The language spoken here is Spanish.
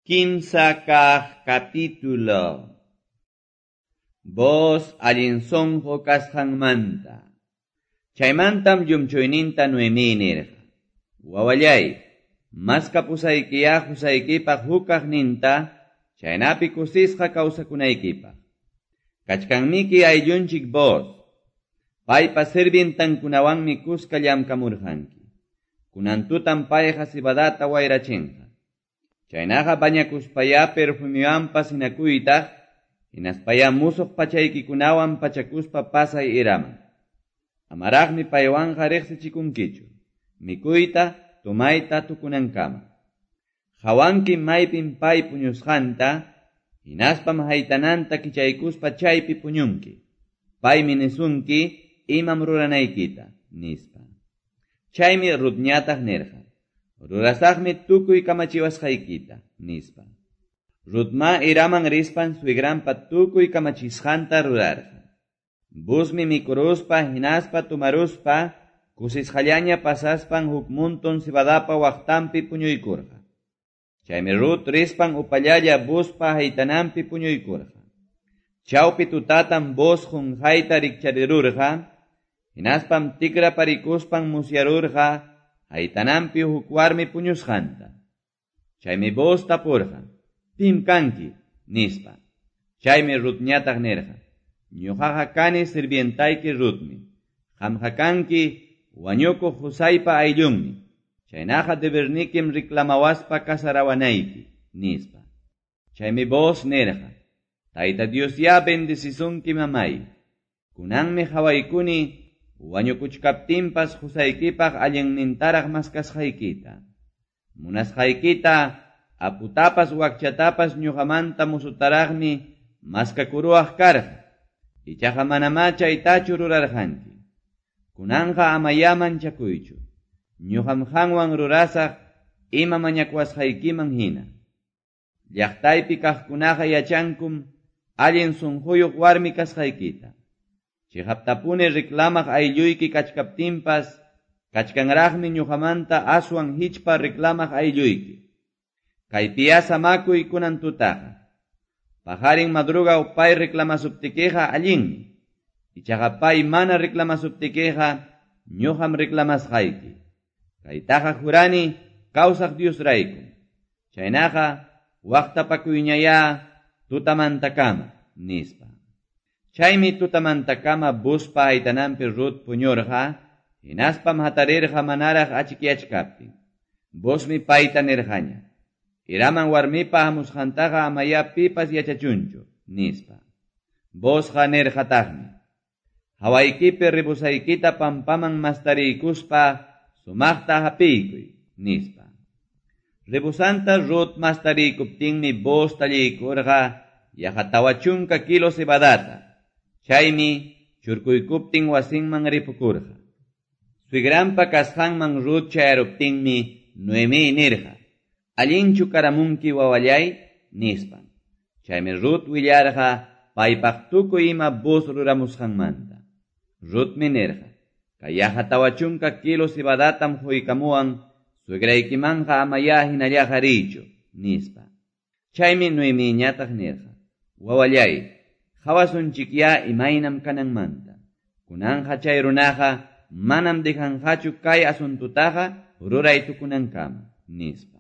Kimsa kaq capítulo. Vos allinsonjo kasqanmanta. Chaymantam llumchuyninta Noemi nirqa. Wawallay, maskapusaykiya husaykipaq hukaq ninta, chaynapi kusisqa kawsakunaykipaq. Kachkanmiki ayllunchik vos. Paypa sirvintankunawanmi kuska llamkamurqanki. Kunantutan payqa sibadata wayrachinqa. Chaynaqa bañakuspaya perfumewanpas hinakuytaq, hinaspaya musuq pachaykikunawan pachakuspa pasay iraman. Amaraqmi paywanqa riqsichikunkichu, mikuyta, tumayta tukunankama. Hawanki maypin pay puñusqanta, hinaspam haytananta kichaykuspa chaypi puñunki. Paymi nisunki imam ruranaykita, nispa. Chaymi Rutñataq nirqa. Rurasaqmi tukuy kamachiwasqaykita, nispa. Rutma iraman rispan suigranpa tukuy kamachisqanta rurarqa. Busmi mikuruspa, hinaspa tumaruspa, kusisqallaña pasaspan huk montón cebadapa waqtanpi puñuykurqa. Chaymi Rut rispan upallalla buspa haytananpi puñuykurqa. Chawpi tutatan bus junjayta rikcharirurqa, hinaspam tikra parikuspan musyarurqa, haytananpi huk warmi puñusqanta. Chaymi bus tapurqa. Pim kanki, nispa. Chaymi Rutñataq nirqa. Ñuqaqa kani sirvientayki Rutmi. Qamqa kanki wañukuq Husaypa ayllunmi. Chaynaqa debernikim reclamawaspa kasarawanayki, nispa. Chaymi bus nirqa. Tayta Dios ya bendecisunki mamay. Kunanmi hawaykuni wañukuchkaptinpas Husaykipaq allinnintaraq maskasqaykita. Munasqaykita aputapas wakchatapas ñuqamanta musutaraqmi maskakuruwaq karqa. Ichaqa manama chaytachu rurarqanki. Kunanqa amaya manchakuychu. Ñuqam qanwan rurasaq ima mañakwasqaykiman hina. Llaqtaypi kaqkunaqa yachankum allin sunquyuq warmi kasqaykita. Chihaptapuni reclamaq aylluyki kachkaptinpas, kachkanraqmi ñuqamanta aswan hichpa reclamaq aylluyki. Kaypiya samakuy kunan tutaqa. Pajarin madruga upay reclamasuptikiqa allinmi. Ichaqa pay mana reclamasuptikiqa ñuqam reclamasqayki. Kaytaqa jurani kawsaq Dios rayku. Chaynaqa waqtapakuyñaya tutamantakama, nispa. Chaymi tutamantakama buspa haytananpi Rut puñurqa, hinaspam hatarirqa manaraq achikyachkaptin. Busmi payta nirqaña. Iraman warmipa hamusqantaqa amaya pipas yachachunchu, nispa. Busqa nirqataqmi. Hawaykipi ribusaykita pampaman mastariykuspa sumaqta hapiykuy, nispa. Ribusanta Rut mastarikuptinmi bus tallikurqa yaqatawachunka kilo cebadata. Chaymi churkuykuptin wasinman ripukurqa. Suigranpa kasqanman Rut chayaruptinmi Noemi nirqa. Allinchu karamunki wawallay, nispa. Chaymi Rut willarqa paypaq tukuy ima bus ruramusqanmanta. Rutmi nirqa. Kay yaqatawachunka kilo cebadatam huykamuwan suigraykimanqa amaya hinallaqa riychu, nispa. Chaymi Noemi ñataq nirqa. Wawallay, hawasunchikya imaynam kananmanta. Kunanqa chay runaqa manam dejanqachu kay asuntutaqa ruray tukunankama, nispa.